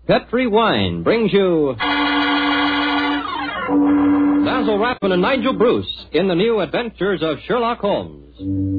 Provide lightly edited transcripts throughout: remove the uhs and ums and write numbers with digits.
Petri Wine brings you Basil Rathbun and Nigel Bruce in the new adventures of Sherlock Holmes.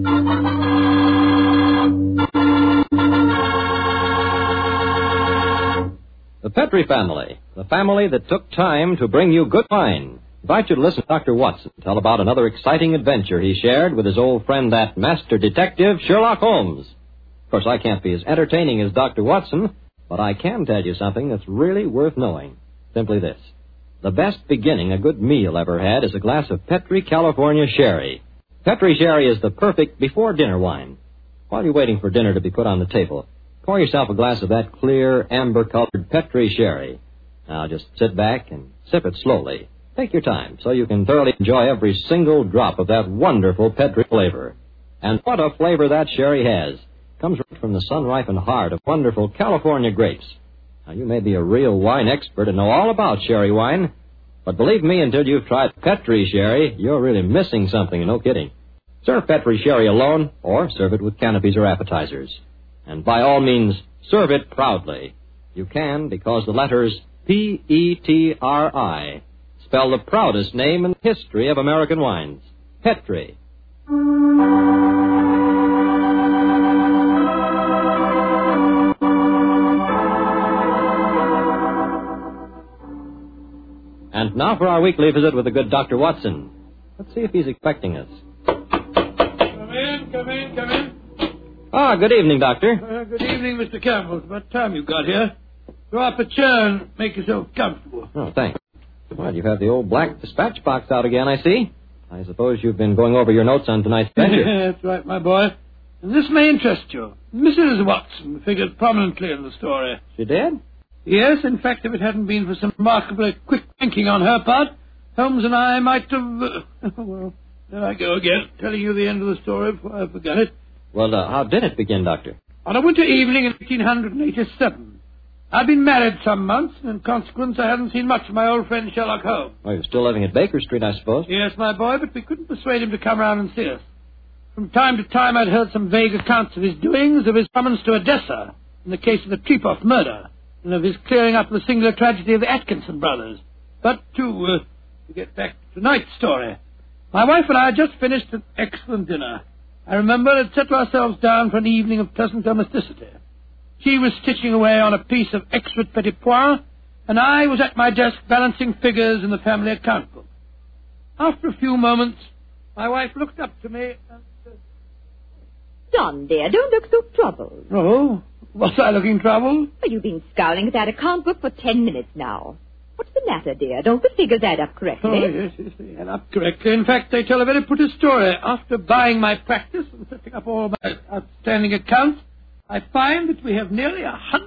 The Petri family, the family that took time to bring you good wine. Invite you to listen to Dr. Watson tell about another exciting adventure he shared with his old friend, that master detective, Sherlock Holmes. Of course, I can't be as entertaining as Dr. Watson, but I can tell you something that's really worth knowing. Simply this. The best beginning a good meal ever had is a glass of Petri California Sherry. Petri Sherry is the perfect before-dinner wine. While you're waiting for dinner to be put on the table, pour yourself a glass of that clear, amber-colored Petri Sherry. Now, just sit back and sip it slowly. Take your time so you can thoroughly enjoy every single drop of that wonderful Petri flavor. And what a flavor that sherry has. Comes right from the sun-ripened heart of wonderful California grapes. Now, you may be a real wine expert and know all about sherry wine, but believe me, until you've tried Petri Sherry, you're really missing something, no kidding. Serve Petri Sherry alone, or serve it with canopies or appetizers. And by all means, serve it proudly. You can, because the letters P-E-T-R-I spell the proudest name in the history of American wines. Petri. And now for our weekly visit with the good Dr. Watson. Let's see if he's expecting us. Come in. Ah, good evening, Doctor. Good evening, Mr. Campbell. It's about time you got here. Draw up a chair and make yourself comfortable. Oh, thanks. Well, you have the old black dispatch box out again, I see. I suppose you've been going over your notes on tonight's adventure. That's right, my boy. And this may interest you. Mrs. Watson figured prominently in the story. She did? Yes, in fact, if it hadn't been for some remarkably quick thinking on her part, Holmes and I might have... well, there I go again, telling you the end of the story before I forget it. Well, how did it begin, Doctor? On a winter evening in 1887. I'd been married some months, and in consequence I hadn't seen much of my old friend Sherlock Holmes. Oh, you're still living at Baker Street, I suppose? Yes, my boy, but we couldn't persuade him to come round and see us. From time to time I'd heard some vague accounts of his doings, of his summons to Odessa in the case of the Trepoff murder, and of his clearing up the singular tragedy of the Atkinson brothers. But to get back to tonight's story, my wife and I had just finished an excellent dinner. I remember had settled ourselves down for an evening of pleasant domesticity. She was stitching away on a piece of exquisite petit pois, and I was at my desk balancing figures in the family account book. After a few moments, my wife looked up to me and said, John, dear, don't look so troubled. "Oh, was I looking troubled?" Well, you've been scowling at that account book for 10 minutes now. What's the matter, dear? Don't the figures add up correctly? Oh, yes, they add up correctly. In fact, they tell a very pretty story. After buying my practice and setting up all my outstanding accounts, I find that we have nearly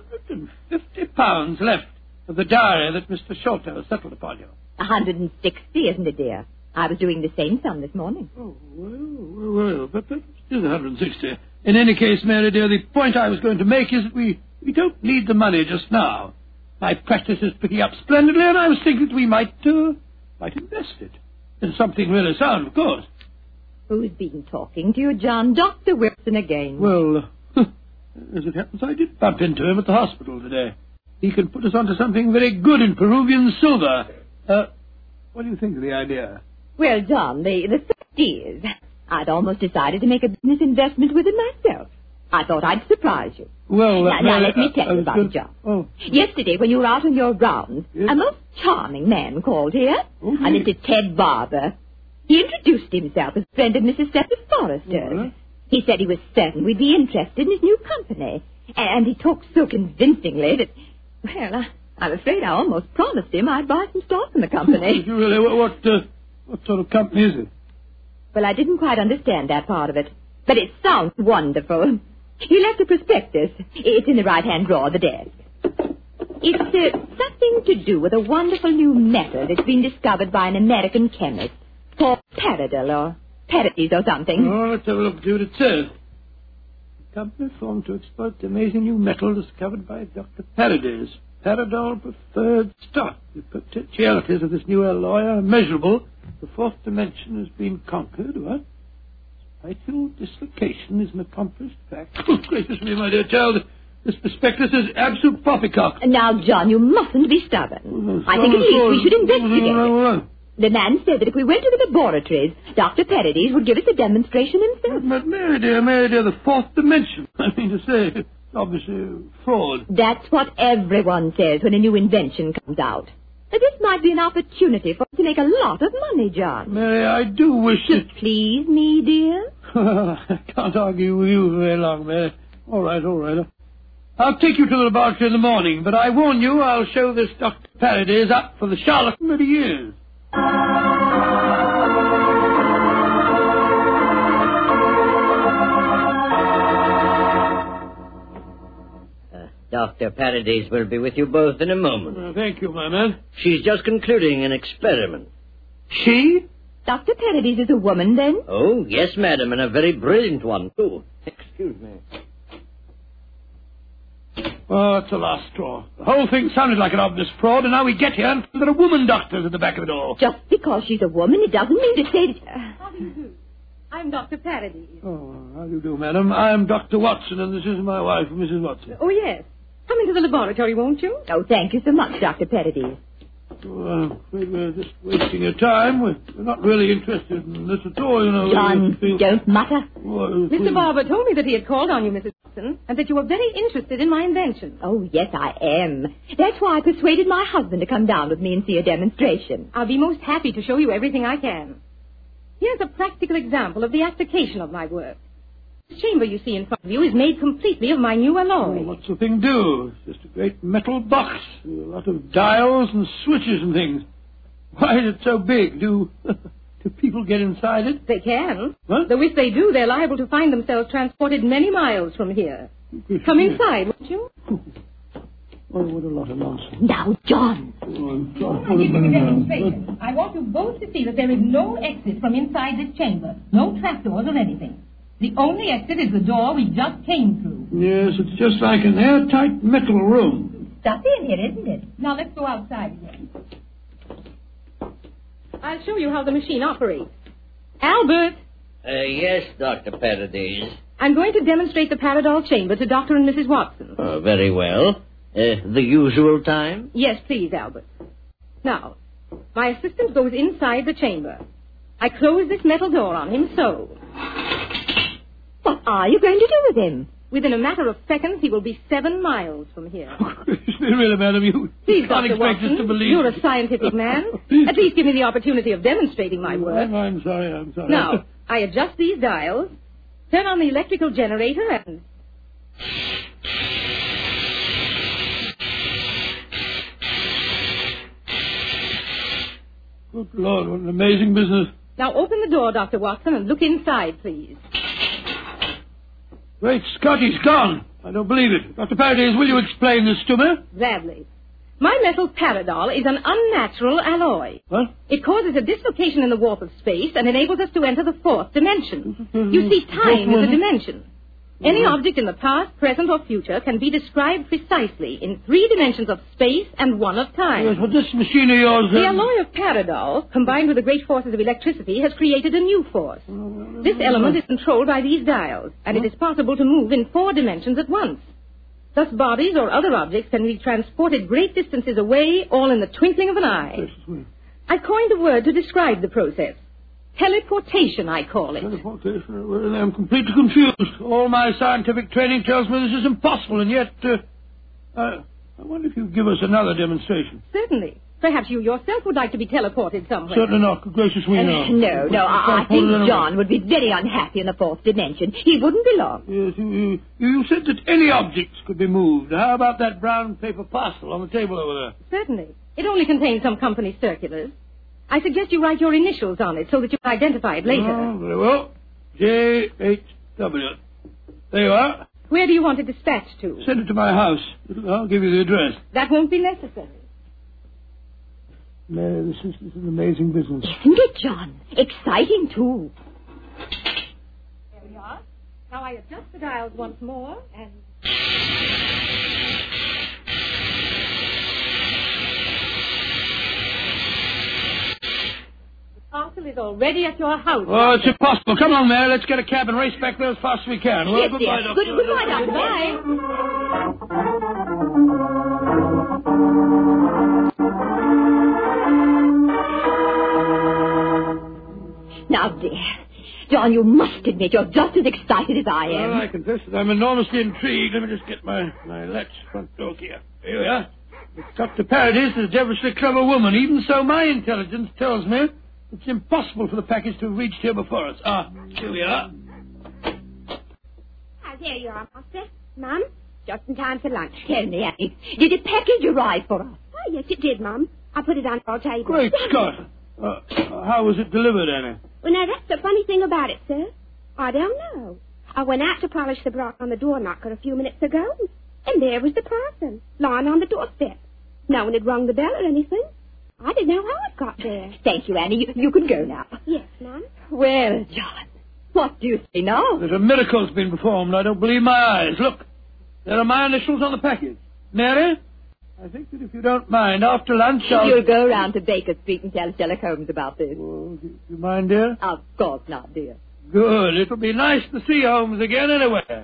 £150 left of the diary that Mr. Sholto has settled upon you. 160, isn't it, dear? I was doing the same sum this morning. Oh, well, but it is 160. In any case, Mary dear, the point I was going to make is that we don't need the money just now. My practice is picking up splendidly, and I was thinking that we might invest it in something really sound, of course. Who's been talking to you, John? Dr. Wilson again. Well, as it happens, I did bump into him at the hospital today. He can put us onto something very good in Peruvian silver. What do you think of the idea? Well, John, the fact is, I'd almost decided to make a business investment with it myself. I thought I'd surprise you. Well, now let me tell you about it, John. Oh. Yesterday, when you were out on your rounds, yes? a most charming man called here, Oh, a Mr. Ted Barber. He introduced himself as a friend of Mrs. Cecil Forrester's. Uh-huh. He said he was certain we'd be interested in his new company. And he talked so convincingly that, well, I'm afraid I almost promised him I'd buy some stock in the company. Did you really? What sort of company is it? Well, I didn't quite understand that part of it. But it sounds wonderful. He left a prospectus. It's in the right-hand drawer of the desk. It's something to do with a wonderful new metal that's been discovered by an American chemist called Paradol or Paradies or something. Oh, let's have a look and see what it says. A company formed to exploit the amazing new metal discovered by Dr. Paradies. Paradol preferred stock. The potentialities of this new alloy are immeasurable. The fourth dimension has been conquered. What? Vital dislocation is an accomplished fact. Oh, gracious me, my dear child. This prospectus is absolute poppycock. Now, John, you mustn't be stubborn. I think at least we should investigate it. The man said that if we went to the laboratories, Dr. Paradis would give us a demonstration himself. But Mary dear, the fourth dimension. I mean to say, it's obviously fraud. That's what everyone says when a new invention comes out. This might be an opportunity for us to make a lot of money, John. Mary, I do wish to please me, dear. I can't argue with you very long, Mary. All right. I'll take you to the laboratory in the morning, but I warn you, I'll show this Dr. Paradis up for the charlatan that he is. Dr. Paradis will be with you both in a moment. Thank you, my man. She's just concluding an experiment. She? Dr. Paradis is a woman, then? Oh, yes, madam, and a very brilliant one, too. Excuse me. Oh, it's a last straw. The whole thing sounded like an obvious fraud, and now we get here and there are woman doctors at the back of the door. Just because she's a woman, it doesn't mean to say that... How do you do? I'm Dr. Paradis. Oh, how do you do, madam? I'm Dr. Watson, and this is my wife, Mrs. Watson. Oh, yes. Come into the laboratory, won't you? Oh, thank you so much, Dr. Paradis. I'm afraid we're just wasting your time. We're not really interested in this at all, you know. John, don't mutter. Mr. Barber told me that he had called on you, Mrs. Watson, and that you were very interested in my invention. Oh, yes, I am. That's why I persuaded my husband to come down with me and see a demonstration. I'll be most happy to show you everything I can. Here's a practical example of the application of my work. The chamber you see in front of you is made completely of my new alloy. Oh, what's the thing do? It's just a great metal box with a lot of dials and switches and things. Why is it so big? Do people get inside it? They can. What? Though if they do, they're liable to find themselves transported many miles from here. Come inside, won't you? Oh, what a lot of nonsense. Now, John. I'll give you a demonstration. I want you both to see that there is no exit from inside this chamber. No trapdoors or anything. The only exit is the door we just came through. Yes, it's just like an airtight metal room. Stuffy in here, isn't it? Now let's go outside again. I'll show you how the machine operates. Albert! Yes, Dr. Paradis. I'm going to demonstrate the Paradol chamber to Dr. and Mrs. Watson. Very well. The usual time? Yes, please, Albert. Now, my assistant goes inside the chamber. I close this metal door on him, so... What are you going to do with him? Within a matter of seconds, he will be 7 miles from here. Really, madam, you Please, can't Dr. expect Watson, us to believe... You're a scientific man. At least give me the opportunity of demonstrating my work. I'm sorry. Now, I adjust these dials, turn on the electrical generator, and... Good Lord, what an amazing business. Now open the door, Dr. Watson, and look inside, please. Great Scott, he's gone. I don't believe it. Dr. Paradis, will you explain this to me? Gladly. My metal Paradol is an unnatural alloy. What? It causes a dislocation in the warp of space and enables us to enter the fourth dimension. You see, time is a dimension. Any object in the past, present, or future can be described precisely in 3 dimensions of space and 1 of time. Yes, but this machine of yours... The alloy of Paradol, combined with the great forces of electricity, has created a new force. This element is controlled by these dials, and it is possible to move in 4 dimensions at once. Thus, bodies or other objects can be transported great distances away, all in the twinkling of an eye. I've coined a word to describe the process. Teleportation, I call it. Teleportation? Well, I'm completely confused. All my scientific training tells me this is impossible, and yet... I wonder if you'd give us another demonstration. Certainly. Perhaps you yourself would like to be teleported somewhere. Certainly not. Good gracious me, no. No, I think John would be very unhappy in the 4th dimension. He wouldn't belong. Yes, you said that any objects could be moved. How about that brown paper parcel on the table over there? Certainly. It only contains some company circulars. I suggest you write your initials on it so that you can identify it later. Oh, very well. J.H.W. There you are. Where do you want it dispatched to? Send it to my house. I'll give you the address. That won't be necessary. Mary, this is an amazing business. Isn't it, John? Exciting, too. There we are. Now I adjust the dials once more, and... The parcel is already at your house. Oh, it's impossible. Come on, Mary. Let's get a cab and race back there as fast as we can. Well, Yes, goodbye, yes. Doctor. Goodbye, Doctor. Bye. dear. John, you must admit you're just as excited as I am. Well, I confess that I'm enormously intrigued. Let me just get my latch front door here. Here we are. Dr. Paradis is a devilishly clever woman. Even so, my intelligence tells me it's impossible for the package to have reached here before us. Here we are. There you are, Master. Mum, just in time for lunch. Tell me, Annie, did the package arrive for us? Oh, yes, it did, Mum. I put it on our table. Great Scott. How was it delivered, Annie? Well, now, that's the funny thing about it, sir. I don't know. I went out to polish the block on the door knocker a few minutes ago, and there was the parcel, lying on the doorstep. No one had rung the bell or anything. I didn't know how it got there. Thank you, Annie. You can go now. Yes, Mum. Well, John, what do you say now? That a miracle's been performed. I don't believe my eyes. Look, there are my initials on the package. Mary, I think that if you don't mind, after lunch You'll go round to Baker Street and tell Sherlock Holmes about this. Oh, do you mind, dear? Of course not, dear. Good. It'll be nice to see Holmes again anyway.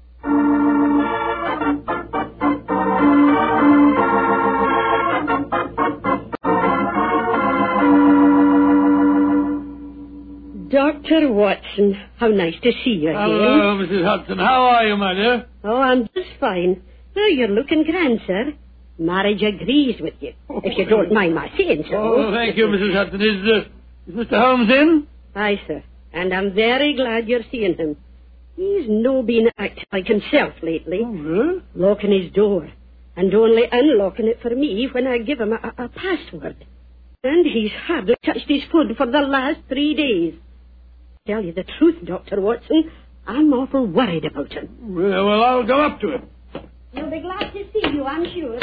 Dr. Watson, how nice to see you again. Hello, Mrs. Hudson. How are you, my dear? Oh, I'm just fine. Oh, you're looking grand, sir. Marriage agrees with you, if you don't mind my saying so. Oh, thank you, Mrs. Hudson. Is Mr. Holmes in? Aye, sir. And I'm very glad you're seeing him. He's no been acting like himself lately. Oh, really? Locking his door and only unlocking it for me when I give him a password. And he's hardly touched his food for the last 3 days. Tell you the truth, Dr. Watson, I'm awful worried about him. Well, I'll go up to him. He'll be glad to see you, I'm sure.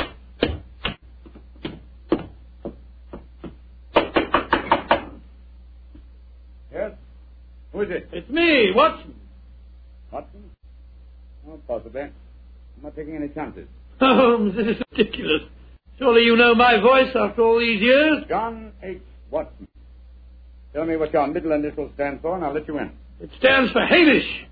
Yes? Who is it? It's me, Watson. Watson? Oh, possibly. I'm not taking any chances. Holmes, this is ridiculous. Surely you know my voice after all these years? John H. Watson. Tell me what your middle initials stand for, and I'll let you in. It stands for Hamish.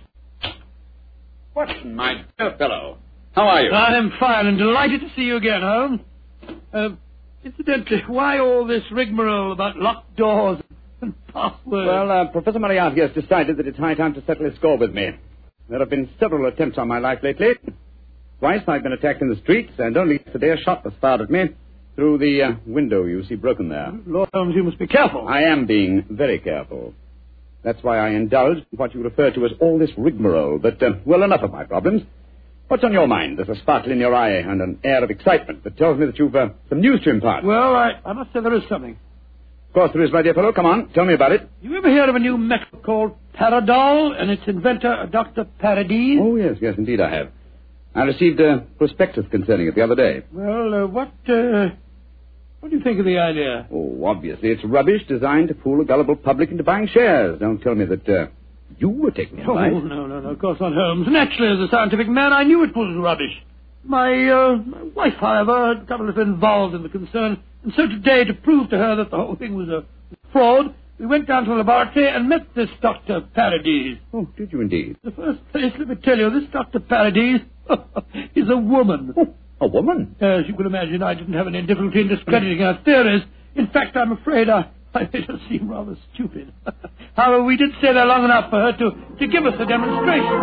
Watson, my dear fellow. How are you? I'm fine and delighted to see you again, Holmes. Incidentally, why all this rigmarole about locked doors and passwords? Well, Professor Moriarty has decided that it's high time to settle his score with me. There have been several attempts on my life lately. Twice I've been attacked in the streets, and only yesterday a shot was fired at me through the window you see broken there. Lord Holmes, you must be careful. I am being very careful. That's why I indulged in what you refer to as all this rigmarole. But, well, enough of my problems. What's on your mind? There's a sparkle in your eye and an air of excitement that tells me that you've some news to impart. Well, I must say there is something. Of course there is, my dear fellow. Come on, tell me about it. You ever heard of a new metal called Paradol and its inventor, Dr. Paradis? Oh, yes, indeed I have. I received a prospectus concerning it the other day. Well, what do you think of the idea? Oh, obviously it's rubbish designed to fool a gullible public into buying shares. Don't tell me that you were taking advice. Oh, no, of course not, Holmes. Naturally, as a scientific man, I knew it was rubbish. My wife, however, had got a little involved in the concern, and so today, to prove to her that the whole thing was a fraud, we went down to the laboratory and met this Dr. Paradis. Oh, did you indeed? The first place, let me tell you, this Dr. Paradis is a woman. Oh, a woman? As you can imagine, I didn't have any difficulty in discrediting her theories. In fact, I'm afraid I made her seem rather stupid. However, we did stay there long enough for her to give us a demonstration.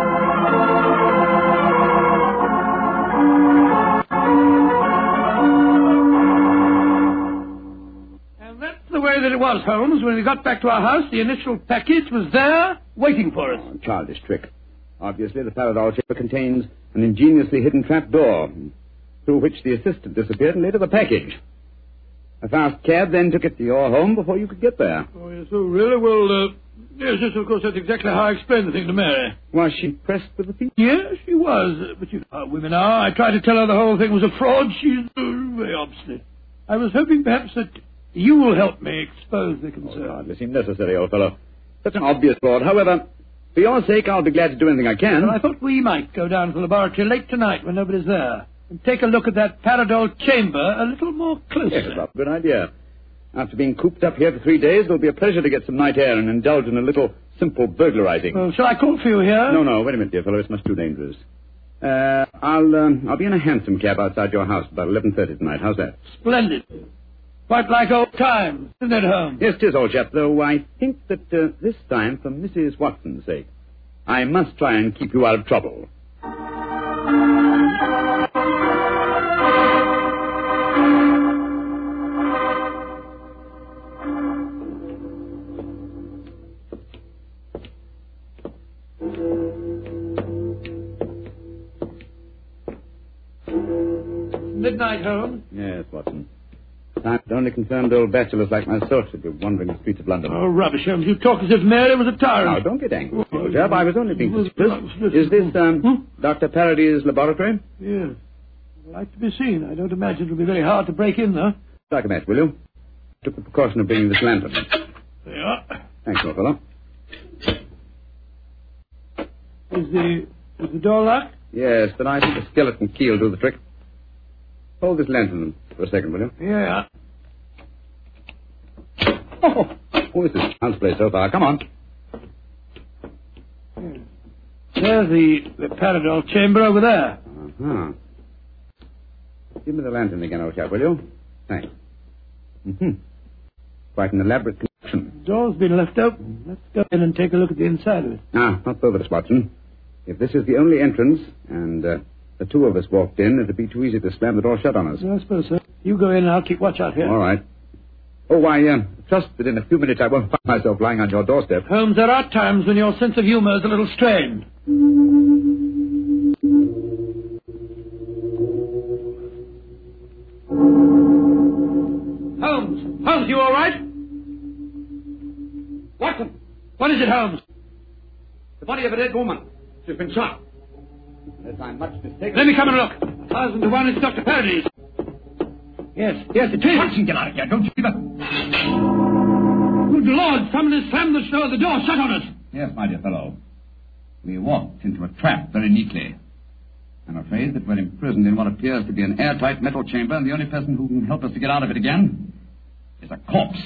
And that's the way that it was, Holmes. When we got back to our house, the initial package was there, waiting for us. Oh, childish trick. Obviously, the Paradol chamber contains an ingeniously hidden trap door, through which the assistant disappeared and later the package. A fast cab then took it to your home before you could get there. Oh, yes, oh, really? Well, yes, of course, that's exactly how I explained the thing to Mary. Was she pressed with the feet? Yes, she was. But you know how women are. I tried to tell her the whole thing was a fraud. She's very obstinate. I was hoping perhaps that you will help me expose the concern. Oh, hardly seemed necessary, old fellow. Such an obvious fraud. However, for your sake, I'll be glad to do anything I can. Well, I thought we might go down to the laboratory late tonight when nobody's there and take a look at that Paradol chamber a little more closely. Yes, well, good idea. After being cooped up here for 3 days, it'll be a pleasure to get some night air and indulge in a little simple burglarizing. Well, shall I call for you here? No, wait a minute, dear fellow. It's much too dangerous. I'll be in a hansom cab outside your house about 11:30 tonight. How's that? Splendid. Quite like old times, isn't it, Holmes? Yes, 'tis, old chap, though I think that this time, for Mrs. Watson's sake, I must try and keep you out of trouble. Midnight, Holmes. Yes, Watson. Time that only concerned old bachelors like myself should be wandering the streets of London. Oh, rubbish, Holmes. You talk as if Mary was a tyrant. Now, don't get angry, old chap. I was only being suspicious. Is this, Dr. Parody's laboratory? Yes. I'd like to be seen. I don't imagine it'll be very hard to break in, though. Strike a match, will you? Took the precaution of bringing this lantern. There you are. Thanks, old fellow. Is the door locked? Yes, but I think the skeleton key will do the trick. Hold this lantern for a second, will you? Yeah. Oh, this is child's play so far. Come on. There's the Paradol chamber over there. Uh-huh. Give me the lantern again, old chap, will you? Thanks. Mm-hmm. Quite an elaborate construction. The door's been left open. Let's go in and take a look at the inside of it. Ah, not over us, Watson. If this is the only entrance, and the two of us walked in, it'd be too easy to slam the door shut on us. I suppose so. You go in and I'll keep watch out here. All right. Oh, I trust that in a few minutes I won't find myself lying on your doorstep. Holmes, there are times when your sense of humor is a little strained. Holmes, you all right? Watson, what is it, Holmes? The body of a dead woman. She's been shot. Unless I'm much mistaken. Let me come and look. 1,000 to 1 it's Dr. Parody's. Yes, it is. Watson, get out of here. Don't you even... Good Lord, someone has slammed the door shut on us. Yes, my dear fellow. We walked into a trap very neatly. I'm afraid that we're imprisoned in what appears to be an airtight metal chamber, and the only person who can help us to get out of it again is a corpse.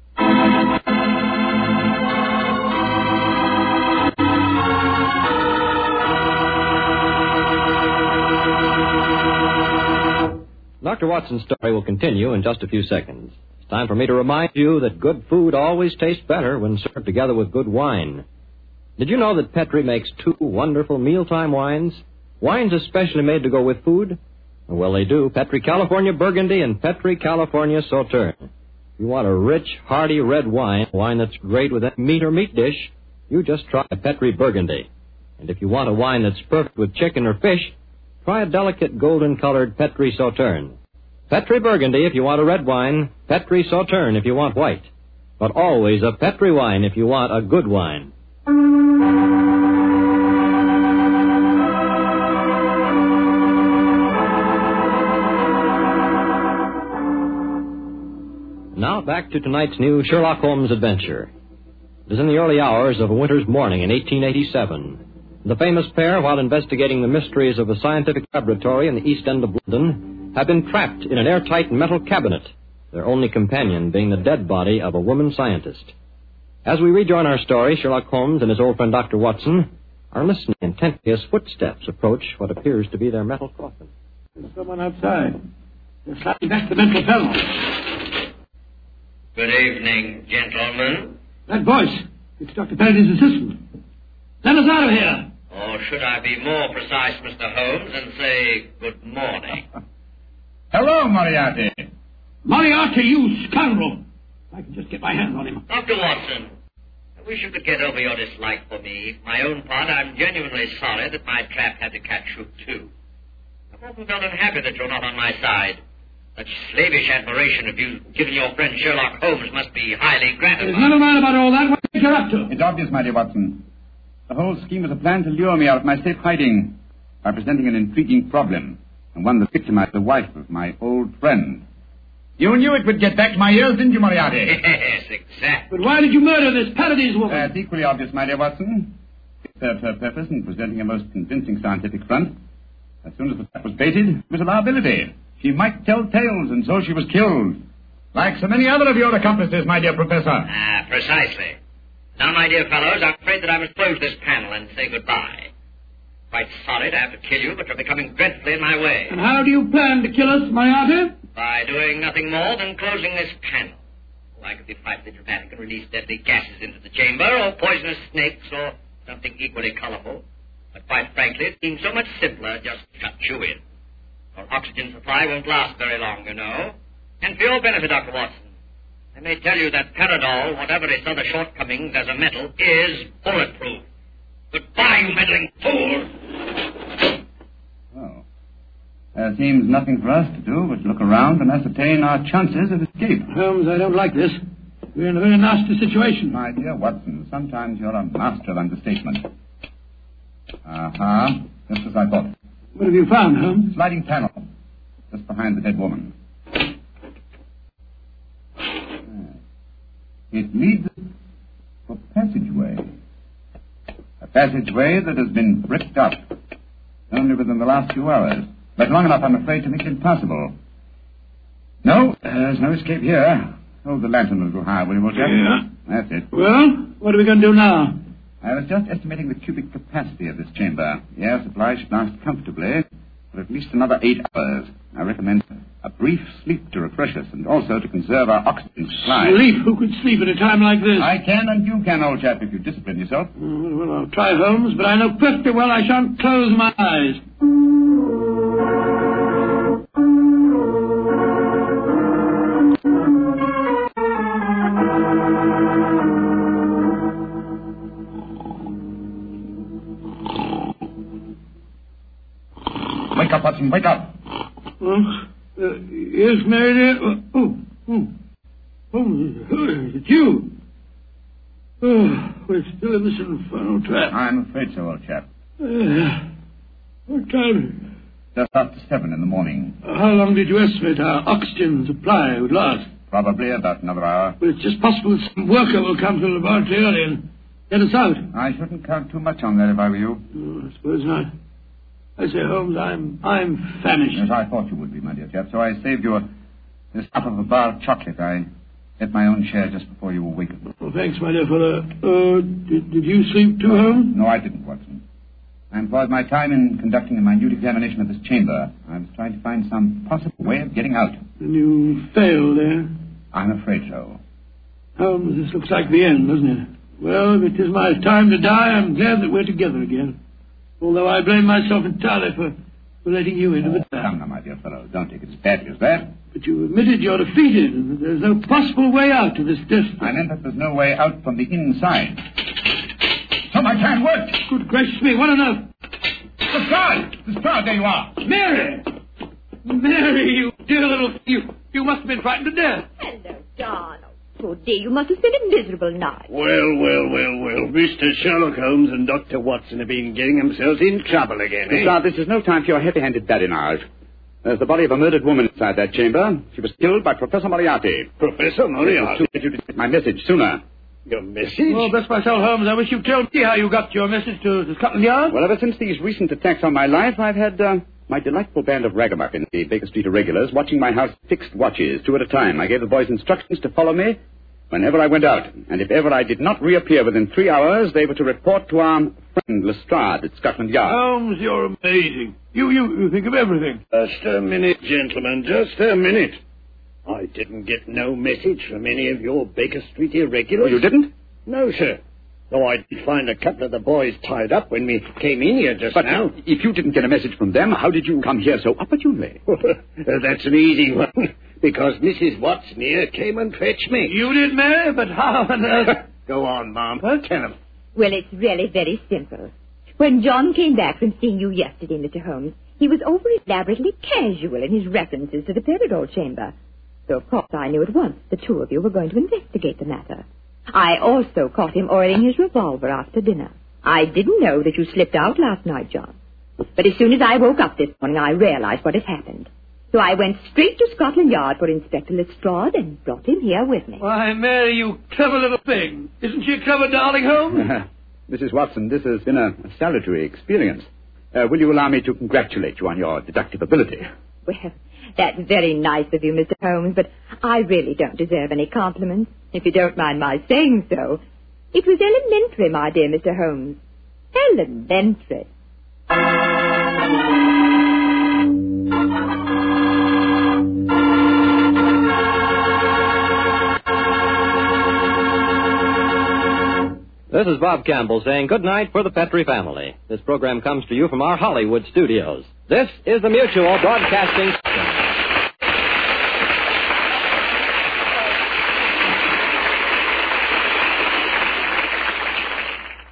Dr. Watson's story will continue in just a few seconds. It's time for me to remind you that good food always tastes better when served together with good wine. Did you know that Petri makes 2 wonderful mealtime wines? Wines especially made to go with food? Well, they do. Petri California Burgundy and Petri California Sauterne. If you want a rich, hearty red wine that's great with any meat or meat dish, you just try a Petri Burgundy. And if you want a wine that's perfect with chicken or fish, try a delicate golden-colored Petri Sauterne. Petri Burgundy if you want a red wine, Petri Sauterne if you want white. But always a Petri wine if you want a good wine. Now back to tonight's new Sherlock Holmes adventure. It is in the early hours of a winter's morning in 1887. The famous pair, while investigating the mysteries of a scientific laboratory in the East End of London, have been trapped in an airtight metal cabinet, their only companion being the dead body of a woman scientist. As we rejoin our story, Sherlock Holmes and his old friend Dr. Watson are listening intently as footsteps approach what appears to be their metal coffin. There's someone outside. They're sliding back the mental panel. Good evening, gentlemen. That voice, it's Dr. Parody's assistant. Let us out of here. Or should I be more precise, Mr. Holmes, and say good morning? Hello, Moriarty. Moriarty, you scoundrel. I can just get my hands on him. Dr. Watson, I wish you could get over your dislike for me. For my own part, I'm genuinely sorry that my trap had to catch you, too. I've often felt unhappy that you're not on my side. Such slavish admiration of you given your friend Sherlock Holmes must be highly gratifying. There's never mind about all that. What do you think you're up to? It's obvious, my dear Watson. The whole scheme was a plan to lure me out of my safe hiding by presenting an intriguing problem, and one that victimized the wife of my old friend. You knew it would get back to my ears, didn't you, Moriarty? Yes, exactly. But why did you murder this Parody's woman? That's equally obvious, my dear Watson. It served her purpose in presenting a most convincing scientific front. As soon as the trap was baited, it was a liability. She might tell tales, and so she was killed. Like so many other of your accomplices, my dear Professor. Ah, precisely. Now, my dear fellows, I'm afraid that I must close this panel and say goodbye. Quite sorry to have to kill you, but you're becoming dreadfully in my way. And how do you plan to kill us, Moriarty? By doing nothing more than closing this panel. Oh, I could be frightfully dramatic and release deadly gases into the chamber, or poisonous snakes, or something equally colorful. But quite frankly, it seems so much simpler just to shut you in. Your oxygen supply won't last very long, you know. And for your benefit, Dr. Watson, I may tell you that Paradol, whatever its other shortcomings as a metal, is bulletproof. Goodbye, you meddling fool! Oh. There seems nothing for us to do but look around and ascertain our chances of escape. Holmes, I don't like this. We're in a very nasty situation. My dear Watson, sometimes you're a master of understatement. Aha, just as I thought. What have you found, Holmes? Sliding panel, just behind the dead woman. It leads to a passageway. A passageway that has been bricked up only within the last few hours. But long enough, I'm afraid, to make it impossible. No, there's no escape here. Hold the lantern a little higher, will you, Walter? Yeah. That's it. Well, what are we going to do now? I was just estimating the cubic capacity of this chamber. The air supply should last comfortably for at least another 8 hours. I recommend a brief sleep to refresh us and also to conserve our oxygen supply. Sleep? Who could sleep at a time like this? I can and you can, old chap, if you discipline yourself. Well, I'll try, Holmes, but I know perfectly well I shan't close my eyes. Wake up, Watson, wake up. Yes, Mary dear. It's you. We're still in this infernal trap. I'm afraid so, old chap. What time? Just after 7 in the morning. How long did you estimate our oxygen supply would last? Probably about another hour. Well, it's just possible that some worker will come to the laboratory early and get us out. I shouldn't count too much on that if I were you. I suppose not. I say, Holmes, I'm famished. Yes, I thought you would be, my dear chap. So I saved you this half of a bar of chocolate. I ate my own share just before you awakened. Oh, thanks, my dear fellow. Did you sleep too, Holmes? No, I didn't, Watson. I employed my time in conducting a minute examination of this chamber. I was trying to find some possible way of getting out. And you failed there? I'm afraid so. Holmes, this looks like the end, doesn't it? Well, if it is my time to die, I'm glad that we're together again. Although I blame myself entirely for letting you into the trap. Come now, my dear fellow. Don't take it as badly as that. But you admitted you're defeated and that there's no possible way out of this destiny. I meant that there's no way out from the inside. So my plan worked. Good gracious me, what on earth? The guard, there you are. Mary! Mary, you dear little... You must have been frightened to death. Hello, Donald. Oh, dear, you must have spent a miserable night. Well. Mr. Sherlock Holmes and Dr. Watson have been getting themselves in trouble again, eh? Sir, this is no time for your heavy-handed badinage. There's the body of a murdered woman inside that chamber. She was killed by Professor Moriarty. Professor Moriarty? Too late you to get my message sooner. Your message? Oh, bless my soul, Holmes. I wish you'd tell me how you got your message to Scotland Yard. Well, ever since these recent attacks on my life, I've had my delightful band of ragamuffins, the Baker Street Irregulars, watching my house fixed watches, 2 at a time. I gave the boys instructions to follow me whenever I went out. And if ever I did not reappear within 3 hours, they were to report to our friend Lestrade at Scotland Yard. Holmes, you're amazing. You think of everything. Just a minute, gentlemen, just a minute. I didn't get no message from any of your Baker Street Irregulars. Oh, you didn't? No, sir. Though I did find a couple of the boys tied up when we came in here just now. But if you didn't get a message from them, how did you come here so opportunely? That's an easy one. Because Mrs. Watson here came and fetched me. You did, Mary, but how on earth... Go on, Mom. Tell him. Well, it's really very simple. When John came back from seeing you yesterday, Mr. Holmes, he was over elaborately casual in his references to the Peridol chamber. So, of course, I knew at once the two of you were going to investigate the matter. I also caught him oiling his revolver after dinner. I didn't know that you slipped out last night, John. But as soon as I woke up this morning, I realized what had happened. So I went straight to Scotland Yard for Inspector Lestrade and brought him here with me. Why, Mary, you clever little thing. Isn't she a clever darling, Holmes? Mrs. Watson, this has been a salutary experience. Will you allow me to congratulate you on your deductive ability? Well, that's very nice of you, Mr. Holmes, but I really don't deserve any compliments, if you don't mind my saying so. It was elementary, my dear Mr. Holmes. Elementary. This is Bob Campbell saying good night for the Petrie family. This program comes to you from our Hollywood studios. This is the Mutual Broadcasting...